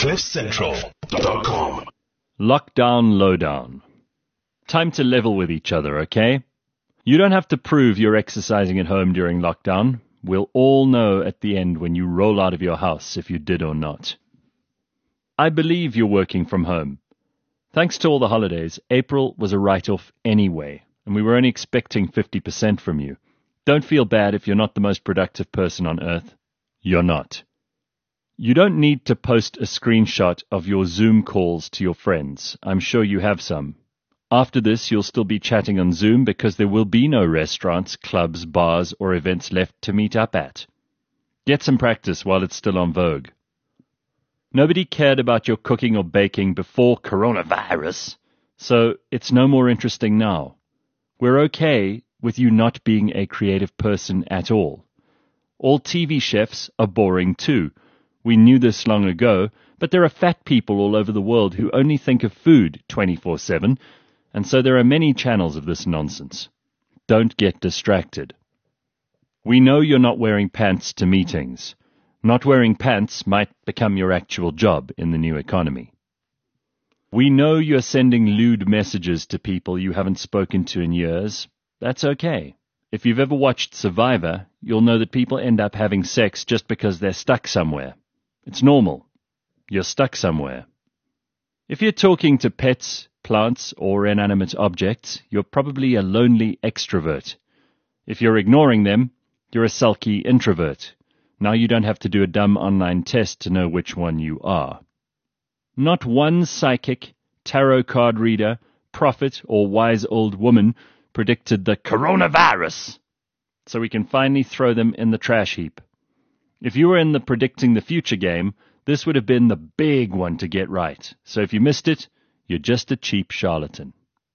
CliffCentral.com. Lockdown Lowdown. Time to level with each other, okay? You don't have to prove you're exercising at home during lockdown. We'll all know at the end when you roll out of your house if you did or not. I believe you're working from home. Thanks to all the holidays, April was a write-off anyway, and we were only expecting 50% from you. Don't feel bad if you're not the most productive person on earth. You're not. You don't need to post a screenshot of your Zoom calls to your friends. I'm sure you have some. After this, you'll still be chatting on Zoom because there will be no restaurants, clubs, bars, or events left to meet up at. Get some practice while it's still on vogue. Nobody cared about your cooking or baking before coronavirus, so it's no more interesting now. We're okay with you not being a creative person at all. All TV chefs are boring too. We knew this long ago, but there are fat people all over the world who only think of food 24/7, and so there are many channels of this nonsense. Don't get distracted. We know you're not wearing pants to meetings. Not wearing pants might become your actual job in the new economy. We know you're sending lewd messages to people you haven't spoken to in years. That's okay. If you've ever watched Survivor, you'll know that people end up having sex just because they're stuck somewhere. It's normal. You're stuck somewhere. If you're talking to pets, plants, or inanimate objects, you're probably a lonely extrovert. If you're ignoring them, you're a sulky introvert. Now you don't have to do a dumb online test to know which one you are. Not one psychic, tarot card reader, prophet, or wise old woman predicted the coronavirus, so we can finally throw them in the trash heap. If you were in the predicting the future game, this would have been the big one to get right. So if you missed it, you're just a cheap charlatan.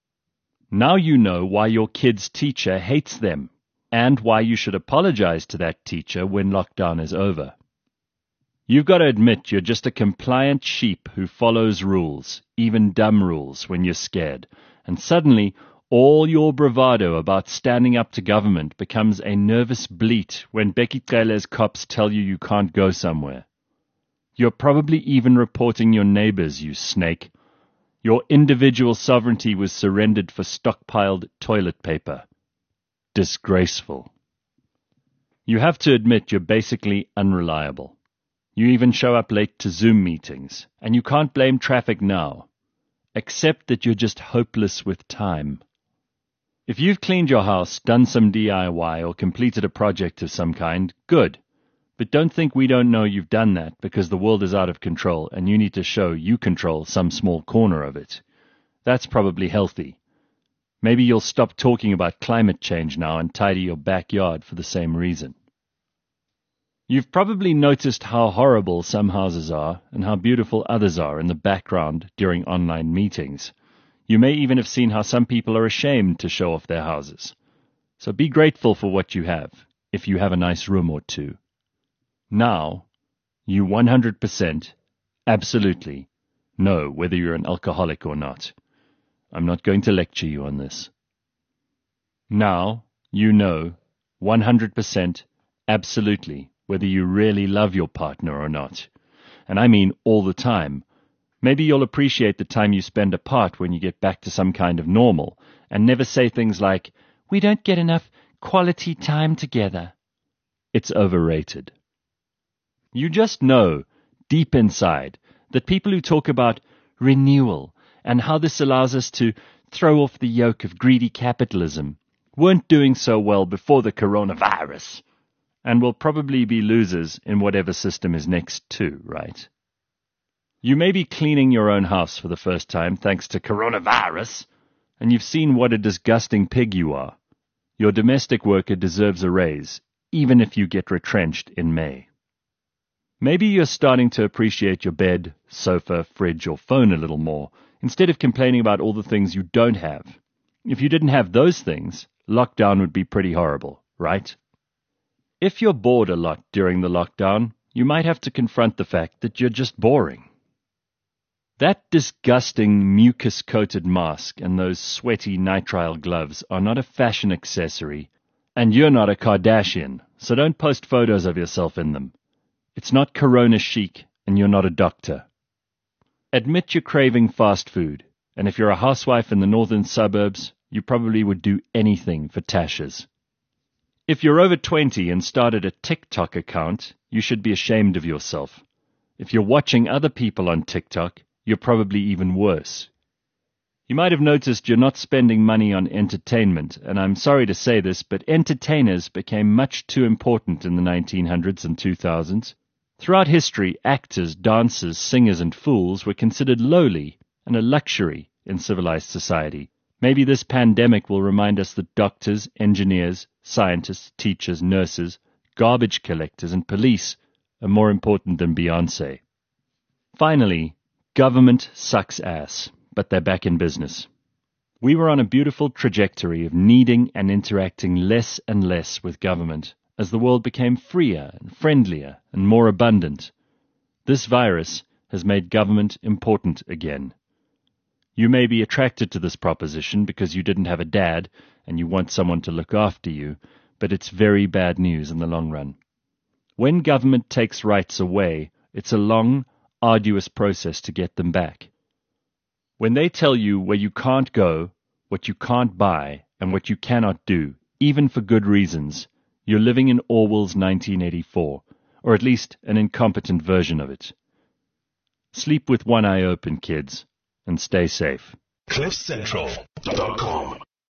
Now you know why your kid's teacher hates them, and why you should apologize to that teacher when lockdown is over. You've got to admit you're just a compliant sheep who follows rules, even dumb rules, when you're scared. And suddenly, all your bravado about standing up to government becomes a nervous bleat when Becky Trele's cops tell you can't go somewhere. You're probably even reporting your neighbors, you snake. Your individual sovereignty was surrendered for stockpiled toilet paper. Disgraceful. You have to admit you're basically unreliable. You even show up late to Zoom meetings, and you can't blame traffic now. Accept that you're just hopeless with time. If you've cleaned your house, done some DIY, or completed a project of some kind, good. But don't think we don't know you've done that because the world is out of control and you need to show you control some small corner of it. That's probably healthy. Maybe you'll stop talking about climate change now and tidy your backyard for the same reason. You've probably noticed how horrible some houses are and how beautiful others are in the background during online meetings. You may even have seen how some people are ashamed to show off their houses. So be grateful for what you have, if you have a nice room or two. Now, you 100%, absolutely, know whether you're an alcoholic or not. I'm not going to lecture you on this. Now, you know, 100%, absolutely, whether you really love your partner or not. And I mean all the time. Maybe you'll appreciate the time you spend apart when you get back to some kind of normal, and never say things like, "We don't get enough quality time together." It's overrated. You just know, deep inside, that people who talk about renewal and how this allows us to throw off the yoke of greedy capitalism weren't doing so well before the coronavirus, and will probably be losers in whatever system is next too, right? You may be cleaning your own house for the first time thanks to coronavirus, and you've seen what a disgusting pig you are. Your domestic worker deserves a raise, even if you get retrenched in May. Maybe you're starting to appreciate your bed, sofa, fridge, or phone a little more, instead of complaining about all the things you don't have. If you didn't have those things, lockdown would be pretty horrible, right? If you're bored a lot during the lockdown, you might have to confront the fact that you're just boring. That disgusting mucus-coated mask and those sweaty nitrile gloves are not a fashion accessory, and you're not a Kardashian, so don't post photos of yourself in them. It's not corona chic, and you're not a doctor. Admit you're craving fast food, and if you're a housewife in the northern suburbs, you probably would do anything for Tashes. If you're over 20 and started a TikTok account, you should be ashamed of yourself. If you're watching other people on TikTok, you're probably even worse. You might have noticed you're not spending money on entertainment, and I'm sorry to say this, but entertainers became much too important in the 1900s and 2000s. Throughout history, actors, dancers, singers, and fools were considered lowly and a luxury in civilized society. Maybe this pandemic will remind us that doctors, engineers, scientists, teachers, nurses, garbage collectors, and police are more important than Beyoncé. Finally, government sucks ass, but they're back in business. We were on a beautiful trajectory of needing and interacting less and less with government as the world became freer and friendlier and more abundant. This virus has made government important again. You may be attracted to this proposition because you didn't have a dad and you want someone to look after you, but it's very bad news in the long run. When government takes rights away, it's a long, arduous process to get them back. When they tell you where you can't go, what you can't buy, and what you cannot do, even for good reasons, you're living in Orwell's 1984, or at least an incompetent version of it. Sleep with one eye open, kids, and stay safe. CliffCentral.com